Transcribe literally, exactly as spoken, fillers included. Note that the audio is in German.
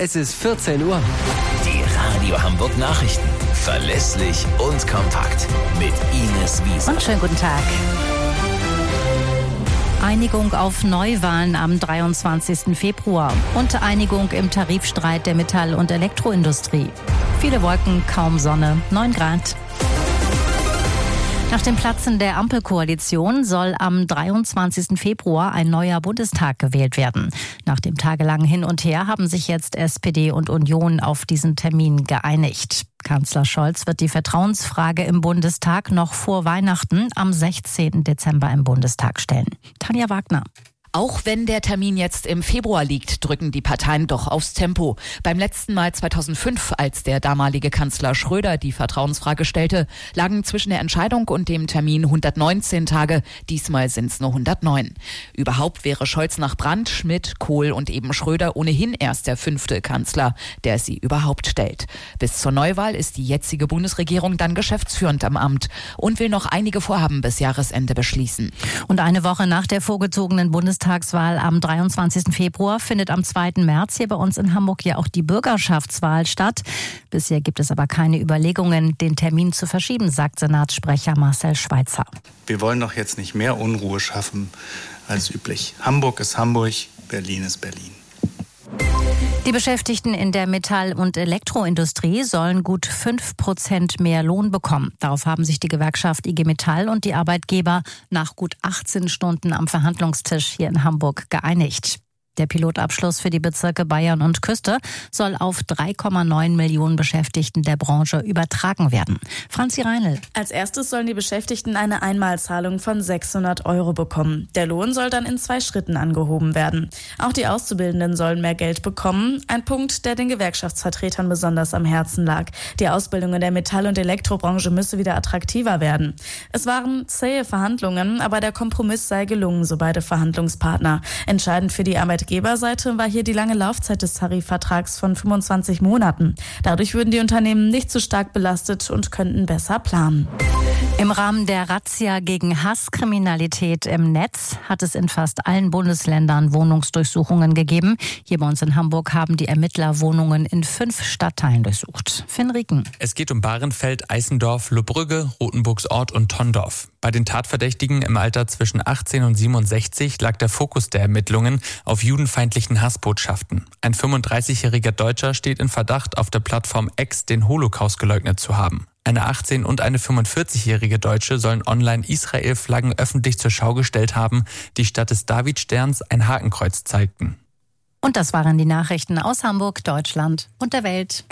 Es ist vierzehn Uhr. Die Radio Hamburg Nachrichten. Verlässlich und kompakt. Mit Ines Wiese. Und schönen guten Tag. Einigung auf Neuwahlen am dreiundzwanzigsten Februar und Einigung im Tarifstreit der Metall- und Elektroindustrie. Viele Wolken, kaum Sonne, neun Grad. Nach dem Platzen der Ampelkoalition soll am dreiundzwanzigsten Februar ein neuer Bundestag gewählt werden. Nach dem tagelangen Hin und Her haben sich jetzt S P D und Union auf diesen Termin geeinigt. Kanzler Scholz wird die Vertrauensfrage im Bundestag noch vor Weihnachten am sechzehnten Dezember im Bundestag stellen. Tanja Wagner. Auch wenn der Termin jetzt im Februar liegt, drücken die Parteien doch aufs Tempo. Beim letzten Mal zweitausendfünf, als der damalige Kanzler Schröder die Vertrauensfrage stellte, lagen zwischen der Entscheidung und dem Termin hundertneunzehn Tage. Diesmal sind es nur hundertneun. Überhaupt wäre Scholz nach Brandt, Schmidt, Kohl und eben Schröder ohnehin erst der fünfte Kanzler, der sie überhaupt stellt. Bis zur Neuwahl ist die jetzige Bundesregierung dann geschäftsführend am Amt und will noch einige Vorhaben bis Jahresende beschließen. Und eine Woche nach der vorgezogenen Bundestagswahl Bundestagswahl am dreiundzwanzigsten Februar findet am zweiten März hier bei uns in Hamburg ja auch die Bürgerschaftswahl statt. Bisher gibt es aber keine Überlegungen, den Termin zu verschieben, sagt Senatssprecher Marcel Schweitzer. Wir wollen doch jetzt nicht mehr Unruhe schaffen als üblich. Hamburg ist Hamburg, Berlin ist Berlin. Die Beschäftigten in der Metall- und Elektroindustrie sollen gut fünf Prozent mehr Lohn bekommen. Darauf haben sich die Gewerkschaft I G Metall und die Arbeitgeber nach gut achtzehn Stunden am Verhandlungstisch hier in Hamburg geeinigt. Der Pilotabschluss für die Bezirke Bayern und Küste soll auf drei Komma neun Millionen Beschäftigten der Branche übertragen werden. Franzi Reinl. Als erstes sollen die Beschäftigten eine Einmalzahlung von sechshundert Euro bekommen. Der Lohn soll dann in zwei Schritten angehoben werden. Auch die Auszubildenden sollen mehr Geld bekommen. Ein Punkt, der den Gewerkschaftsvertretern besonders am Herzen lag. Die Ausbildung in der Metall- und Elektrobranche müsse wieder attraktiver werden. Es waren zähe Verhandlungen, aber der Kompromiss sei gelungen, so beide Verhandlungspartner. Entscheidend für die Arbeit Arbeitgeberseite war hier die lange Laufzeit des Tarifvertrags von fünfundzwanzig Monaten. Dadurch würden die Unternehmen nicht so stark belastet und könnten besser planen. Im Rahmen der Razzia gegen Hasskriminalität im Netz hat es in fast allen Bundesländern Wohnungsdurchsuchungen gegeben. Hier bei uns in Hamburg haben die Ermittler Wohnungen in fünf Stadtteilen durchsucht. Finn Rieken. Es geht um Bahrenfeld, Eisendorf, Lohbrügge, Rothenburgsort und Tondorf. Bei den Tatverdächtigen im Alter zwischen achtzehn und siebenundsechzig lag der Fokus der Ermittlungen auf judenfeindlichen Hassbotschaften. Ein fünfunddreißigjähriger Deutscher steht in Verdacht, auf der Plattform X den Holocaust geleugnet zu haben. Eine achtzehn- und eine fünfundvierzigjährige Deutsche sollen online Israel-Flaggen öffentlich zur Schau gestellt haben, die statt des Davidsterns ein Hakenkreuz zeigten. Und das waren die Nachrichten aus Hamburg, Deutschland und der Welt.